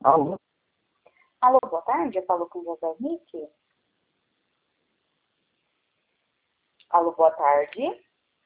Alô? Alô, boa tarde, eu falo com o José Henrique. Alô, boa tarde.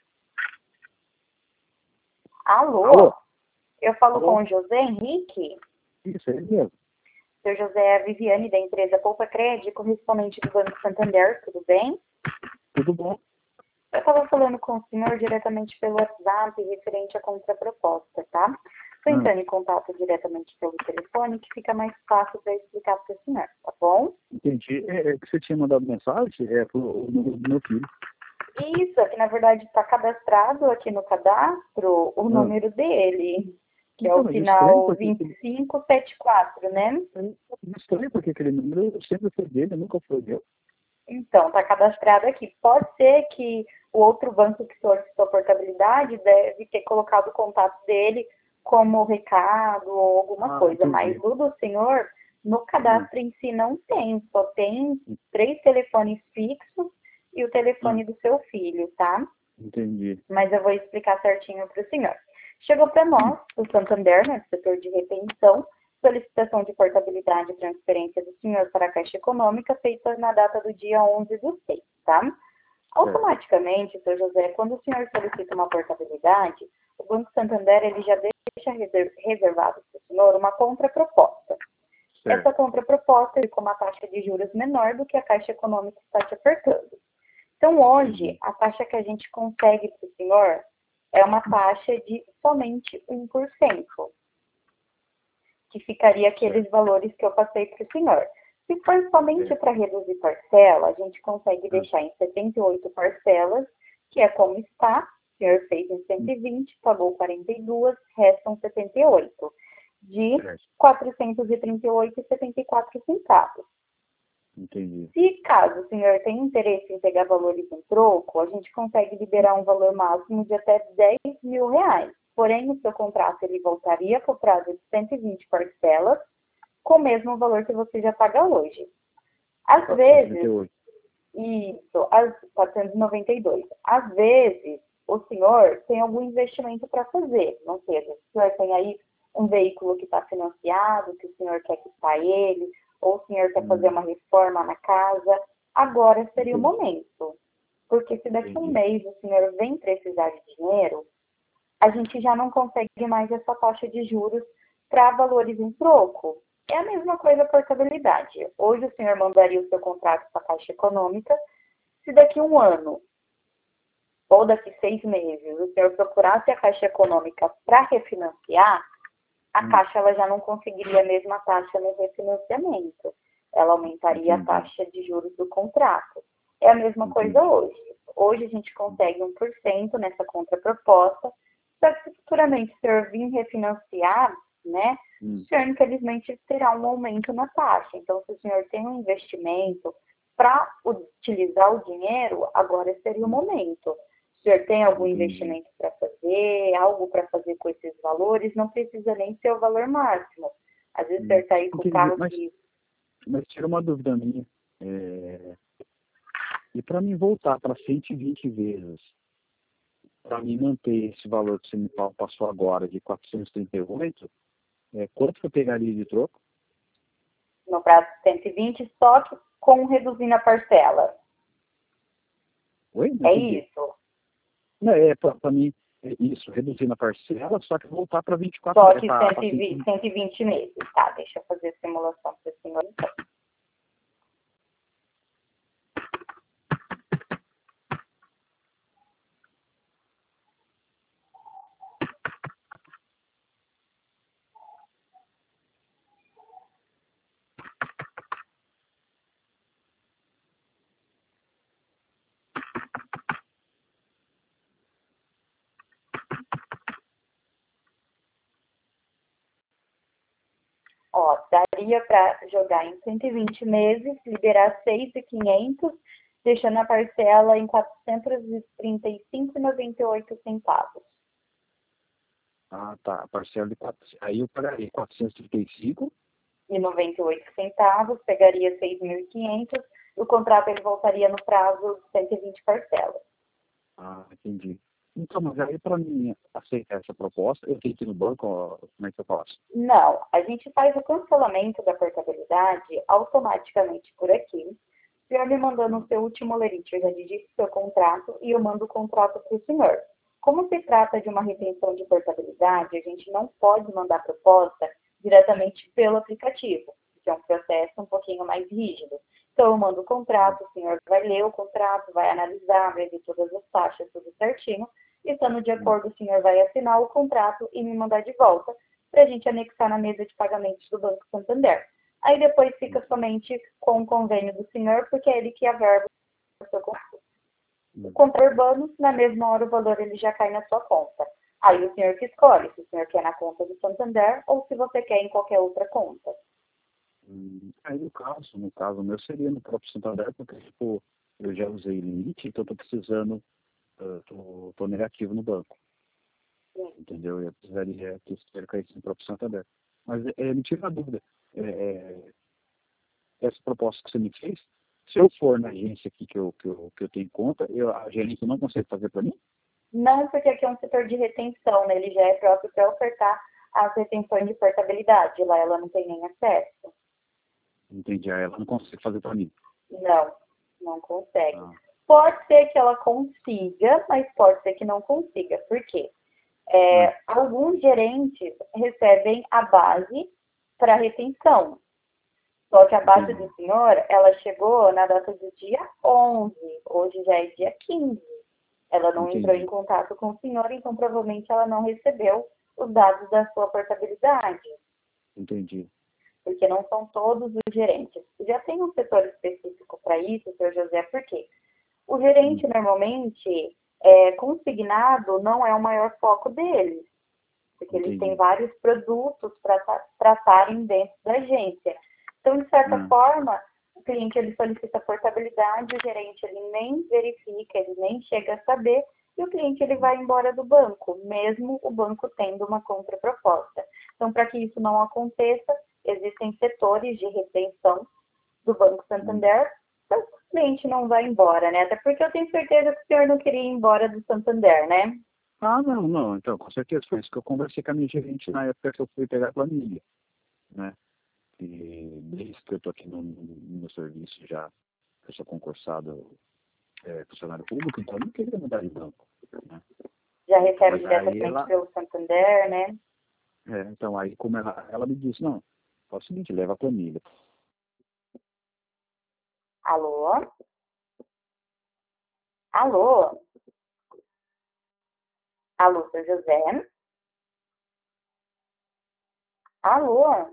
Alô? Eu falo com o José Henrique. Isso, é ele mesmo. Seu José é a Viviane, da empresa Poupa Crédito, correspondente do Banco Santander, tudo bem? Tudo bom? Eu estava falando com o senhor diretamente pelo WhatsApp, referente à contraproposta, tá? Estou entrando em contato diretamente pelo telefone, que fica mais fácil para explicar para o senhor, tá bom? Entendi. É que você tinha mandado mensagem? É pro número do meu filho. Isso, aqui na verdade está cadastrado aqui no cadastro o número dele, que é Então, o mas estranho final porque 2574, né? estranho porque aquele número sempre foi dele, nunca foi meu. Então, está cadastrado aqui. Pode ser que o outro banco que solicitou a portabilidade deve ter colocado o contato dele como recado ou alguma coisa, Entendi. mas o do senhor, no cadastro em si não tem, só tem 3 telefones fixos e o telefone do seu filho, tá? Entendi. Mas eu vou explicar certinho para o senhor. Chegou para nós, do Santander, né, do setor de retenção, solicitação de portabilidade e transferência do senhor para a Caixa Econômica, feita na data do dia 11/6, tá? Automaticamente, seu José, quando o senhor solicita uma portabilidade, o Banco Santander ele já deixa reservado para o senhor uma contraproposta. Certo. Essa contraproposta é com uma taxa de juros menor do que a Caixa Econômica está te ofertando. Então, hoje, a taxa que a gente consegue para o senhor é uma taxa de somente 1%, que ficaria aqueles valores que eu passei para o senhor. Se for somente para reduzir parcela, a gente consegue deixar em 78 parcelas, que é como está. O senhor fez em 120, pagou 42, restam 78, de R$ 438,74. Entendi. Se caso o senhor tenha interesse em pegar valores em troco, a gente consegue liberar um valor máximo de até R$ 10.000. Porém, o seu contrato ele voltaria para o prazo de 120 parcelas, com o mesmo valor que você já paga hoje. Às vezes, isso, às 492. Às vezes, o senhor tem algum investimento para fazer. Não seja, o senhor tem aí um veículo que está financiado, que o senhor quer quitar ele, ou o senhor quer fazer uma reforma na casa, agora seria o momento. Porque se daqui a um mês o senhor vem precisar de dinheiro, a gente já não consegue mais essa taxa de juros para valores em troco. É a mesma coisa a portabilidade. Hoje o senhor mandaria o seu contrato para a Caixa Econômica, se daqui a um ano ou daqui 6 meses o senhor procurasse a Caixa Econômica para refinanciar, a Caixa ela já não conseguiria a mesma taxa no refinanciamento. Ela aumentaria a taxa de juros do contrato. É a mesma coisa hoje. Hoje a gente consegue 1% nessa contraproposta, só que se futuramente o senhor vir refinanciar, né, o senhor infelizmente terá um aumento na taxa. Então, se o senhor tem um investimento para utilizar o dinheiro, agora seria o momento. Se o senhor tem algum investimento para fazer, algo para fazer com esses valores, não precisa nem ser o valor máximo. Às vezes o senhor está aí com o carro que... Mas tira uma dúvida minha. E para mim voltar para 120 vezes, para mim manter esse valor que você me passou agora, de 438, quanto que eu pegaria de troco? No prazo de 120, só que com reduzindo a parcela. Oi? É isso. Não, para mim, isso, reduzindo a parcela, só que voltar para 24 Só que meses. 120 meses. Tá, deixa eu fazer a simulação para o senhor então. Ó, daria para jogar em 120 meses, liberar 6.500, deixando a parcela em R$ 435,98. Ah, tá. A parcela de 4. Aí eu pagaria 435. E 98 centavos, pegaria 6.500, o contrato ele voltaria no prazo de 120 parcelas. Ah, entendi. Então, mas aí para mim aceitar essa proposta, eu tenho que ir no banco, ó, como é que eu faço? Não, a gente faz o cancelamento da portabilidade automaticamente por aqui. O senhor me mandando o seu último lerite, eu já digito o seu contrato e eu mando o contrato para o senhor. Como se trata de uma retenção de portabilidade, a gente não pode mandar proposta diretamente pelo aplicativo, que é um processo um pouquinho mais rígido. Então, eu mando o contrato, o senhor vai ler o contrato, vai analisar, vai ver todas as taxas, tudo certinho, e estando de acordo, o senhor vai assinar o contrato e me mandar de volta, para a gente anexar na mesa de pagamentos do Banco Santander. Aí depois fica somente com o convênio do senhor, porque é ele que averba o seu contrato. O contra urbano, na mesma hora o valor ele já cai na sua conta. Aí o senhor que escolhe, se o senhor quer na conta do Santander ou se você quer em qualquer outra conta. Aí no caso meu seria no próprio Santander, porque tipo, eu já usei limite, então estou precisando, tô negativo no banco. Entendeu? Eu precisaria que isso caísse no próprio Santander. Mas me tira uma dúvida. Essa proposta que você me fez, se eu for na agência aqui que eu tenho conta, a gerente não consegue fazer para mim? Não, porque aqui é um setor de retenção, né? Ele já é próprio para ofertar as retenções de portabilidade. Lá ela não tem nem acesso. Entendi. Aí ela não consegue fazer para mim. Não, não consegue. Pode ser que ela consiga, mas pode ser que não consiga. Por quê? Alguns gerentes recebem a base para retenção. Só que a base do senhor, ela chegou na data do dia 11. Hoje já é dia 15. Ela não entrou em contato com o senhor, então provavelmente ela não recebeu os dados da sua portabilidade. Entendi. Porque não são todos os gerentes. Já tem um setor específico para isso, senhor José, por quê? O gerente, normalmente, consignado não é o maior foco deles. Porque eles têm vários produtos para tratarem dentro da agência. Então, de certa forma, o cliente ele solicita portabilidade, o gerente ele nem verifica, ele nem chega a saber, e o cliente ele vai embora do banco, mesmo o banco tendo uma contraproposta. Então, para que isso não aconteça, existem setores de retenção do Banco Santander, então o cliente não vai embora, né? Até porque eu tenho certeza que o senhor não queria ir embora do Santander, né? Não. Então, com certeza, foi isso que eu conversei com a minha gerente na época que eu fui pegar a planilha, né? E desde que eu estou aqui no meu serviço já, eu sou concursado funcionário público, então eu não queria mudar de banco, né? Já recebe diretamente pelo Santander, né? Então aí como ela me disse, não, é o seguinte, leva a planilha. Alô? Alô? Alô, seu José? Alô?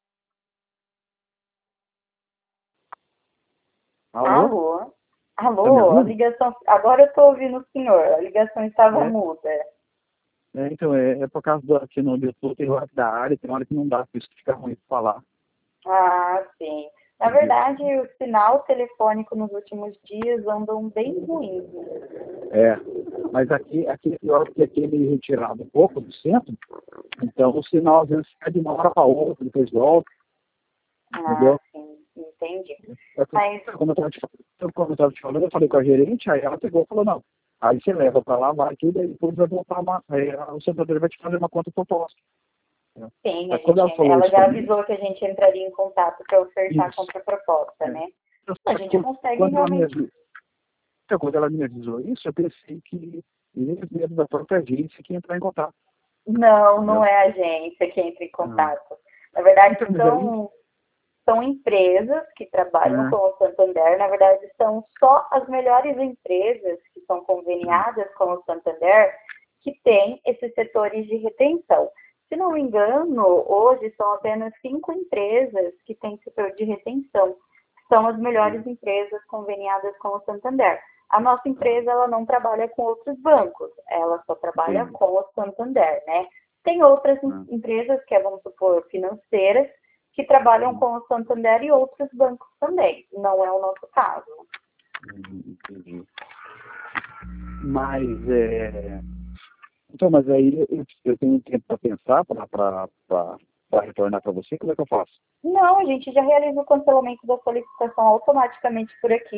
Alô? Alô? A ligação... Agora eu estou ouvindo o senhor, a ligação estava muda. Então, por causa do aqui no YouTube, tem hora da área, tem hora que não dá, por isso que fica ruim de falar. Ah, sim. Na verdade, o sinal telefônico nos últimos dias andam bem ruins. Mas aqui é pior porque aqui ele é retirado um pouco do centro, então o sinal às vezes fica de uma hora para outra, depois volta. Entendeu? Sim, entendi. Mas como eu estava te falando, eu falei com a gerente, aí ela pegou e falou, não, aí você leva para lá, vai tudo, aí depois vai voltar aí o Santander vai te fazer uma conta proposta. Sim, ela já avisou que a gente entraria em contato para ofertar a contraproposta, né? A gente consegue realmente... Quando ela me avisou isso, eu pensei que eles mesmo da própria agência que ia entrar em contato. Não é a agência que entra em contato. Na verdade, são empresas que trabalham com o Santander. Na verdade, são só as melhores empresas que são conveniadas com o Santander que têm esses setores de retenção. Se não me engano, hoje são apenas 5 empresas que têm setor de retenção. São as melhores empresas conveniadas com o Santander. A nossa empresa ela não trabalha com outros bancos, ela só trabalha com o Santander, né? Tem outras empresas, que vamos supor, financeiras, que trabalham com o Santander e outros bancos também. Não é o nosso caso. Entendi. Mas, então, mas aí eu tenho tempo para pensar, para retornar para você, como é que eu faço? Não, a gente já realiza o cancelamento da solicitação automaticamente por aqui.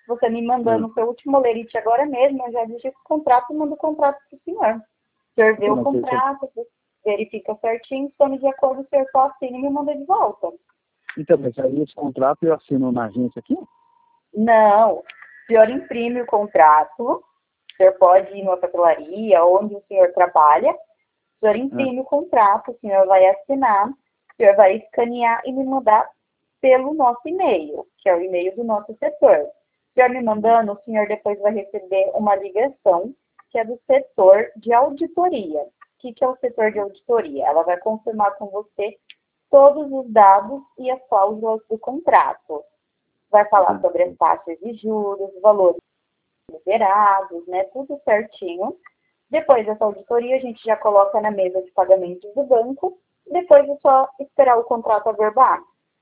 Você me mandando o seu último lerite agora mesmo, eu já digito o contrato e mando o contrato para o senhor. O senhor vê o contrato, verifica certinho, estando de acordo, o senhor só assina e me manda de volta. Então, mas aí esse contrato eu assino na agência aqui? Não. O senhor imprime o contrato, o senhor pode ir numa papelaria, onde o senhor trabalha, o senhor imprime o contrato, o senhor vai assinar, o senhor vai escanear e me mandar pelo nosso e-mail, que é o e-mail do nosso setor. O senhor me mandando, o senhor depois vai receber uma ligação, que é do setor de auditoria. O que é o setor de auditoria? Ela vai confirmar com você todos os dados e as cláusulas do contrato. Vai falar sobre as taxas de juros, valores liberados, né? Tudo certinho. Depois dessa auditoria, a gente já coloca na mesa de pagamentos do banco. Depois é só esperar o contrato averbar.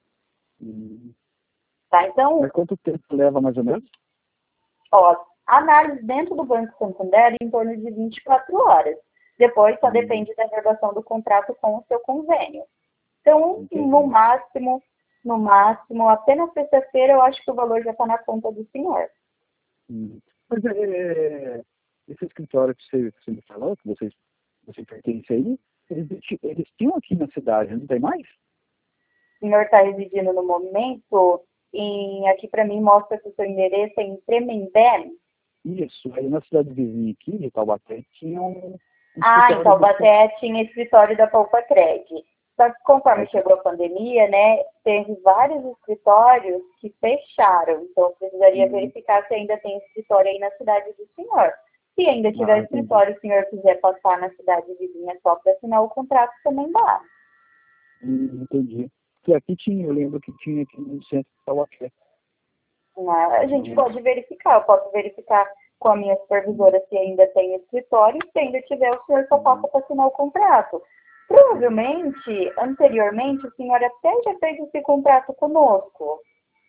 Tá, então... Mas quanto tempo leva, mais ou menos? Ó, a análise dentro do Banco Santander é em torno de 24 horas. Depois só depende da averbação do contrato com o seu convênio. Então, no máximo, apenas sexta-feira, eu acho que o valor já está na conta do senhor. Mas esse escritório que você me falou, que você pertence aí, eles tinham aqui na cidade, não tem mais? O senhor está residindo no momento, aqui para mim mostra que o seu endereço é em Tremembé. Isso, aí na cidade vizinha aqui, em Taubaté, tinha um em Taubaté tinha escritório da Poupa Cred. Só que conforme chegou a pandemia, né, teve vários escritórios que fecharam. Então, eu precisaria verificar se ainda tem escritório aí na cidade do senhor. Se ainda tiver escritório, o senhor quiser passar na cidade vizinha só para assinar o contrato, também dá. Entendi. Porque aqui tinha, eu lembro que tinha aqui no centro de Taubaté. A gente pode verificar, eu posso verificar com a minha supervisora se ainda tem escritório, se ainda tiver, o senhor só passa para assinar o contrato. Provavelmente, anteriormente, o senhor até já fez esse contrato conosco.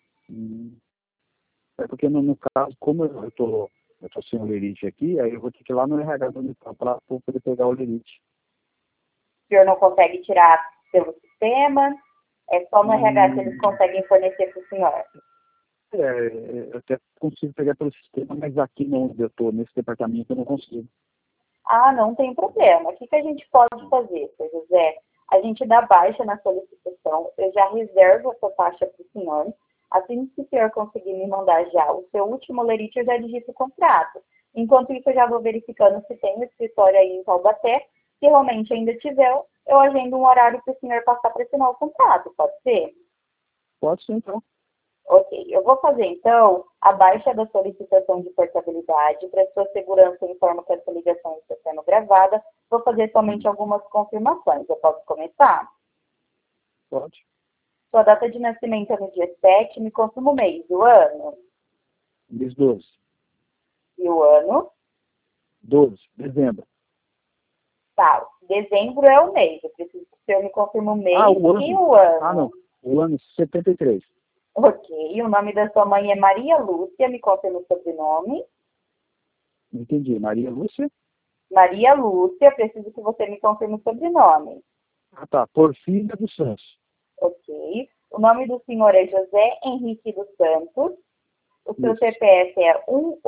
É porque, no caso, como eu tô sem o lerite aqui, aí eu vou ter que ir lá no RH para poder pegar o lerite. O senhor não consegue tirar pelo sistema? É só no RH que eles conseguem fornecer para o senhor? Eu até consigo pegar pelo sistema, mas aqui não, eu estou nesse departamento, eu não consigo. Não tem problema. O que a gente pode fazer, seu José? A gente dá baixa na solicitação, eu já reservo essa taxa para o senhor. Assim que o senhor conseguir me mandar já o seu último lerite, eu já digito o contrato. Enquanto isso, eu já vou verificando se tem um escritório aí em Taubaté. Se realmente ainda tiver, eu agendo um horário para o senhor passar para assinar o contrato, pode ser? Pode ser, então. Ok, eu vou fazer, então, a baixa da solicitação de portabilidade. Para sua segurança, eu informo que essa ligação está sendo gravada. Vou fazer somente algumas confirmações. Eu posso começar? Pode. Sua data de nascimento é no dia 7, me confirma o mês e o ano. Mês 12. E o ano? 12, dezembro. Tá, dezembro é o mês. Eu preciso que o senhor me confirme o mês o ano. e o ano. Não. O ano 73. Ok, o nome da sua mãe é Maria Lúcia, me confirma o sobrenome. Entendi. Maria Lúcia? Maria Lúcia, preciso que você me confirme o sobrenome. Tá. Porfíria dos Santos. Ok. O nome do senhor é José Henrique dos Santos. O seu CPF é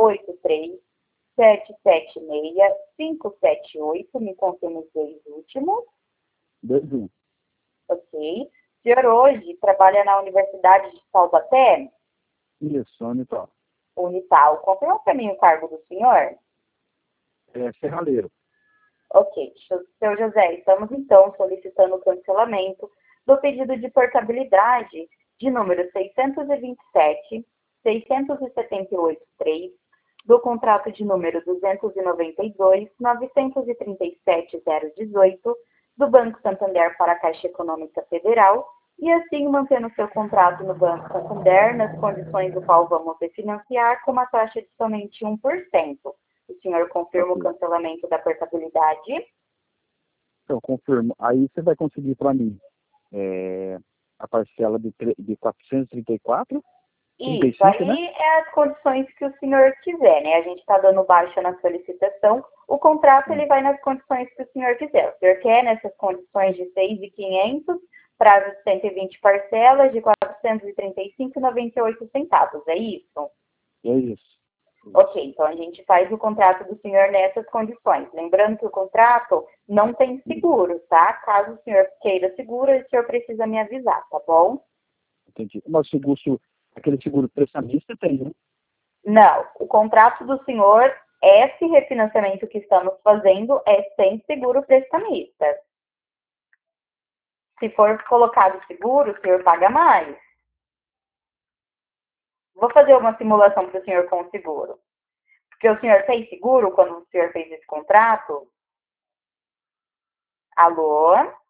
183-776-578. Me confirma os dois últimos. 21. Ok. O senhor hoje trabalha na Universidade de Taubaté? Isso, Unital. Unital. Confirma para mim o cargo do senhor? Serralheiro. Ok. Seu José, estamos então solicitando o cancelamento do pedido de portabilidade de número 627-678-3, do contrato de número 292-937-018, do Banco Santander para a Caixa Econômica Federal, e assim mantendo seu contrato no Banco Santander nas condições do qual vamos refinanciar com uma taxa de somente 1%. O senhor confirma o cancelamento da portabilidade? Então, confirmo. Aí você vai conseguir para mim a parcela de 434? Isso, 35, aí né? é as condições que o senhor quiser, né? A gente está dando baixa na solicitação, o contrato ele vai nas condições que o senhor quiser. O senhor quer nessas condições de 6.500, prazo de 120 parcelas de 435,98 centavos, é isso? É isso. Ok, então a gente faz o contrato do senhor nessas condições. Lembrando que o contrato não tem seguro, tá? Caso o senhor queira seguro, o senhor precisa me avisar, tá bom? Entendi. Mas aquele seguro prestamista tem, né? Não, o contrato do senhor, esse refinanciamento que estamos fazendo é sem seguro prestamista. Se for colocado seguro, o senhor paga mais. Vou fazer uma simulação para o senhor com o seguro. Porque o senhor fez seguro quando o senhor fez esse contrato? Alô?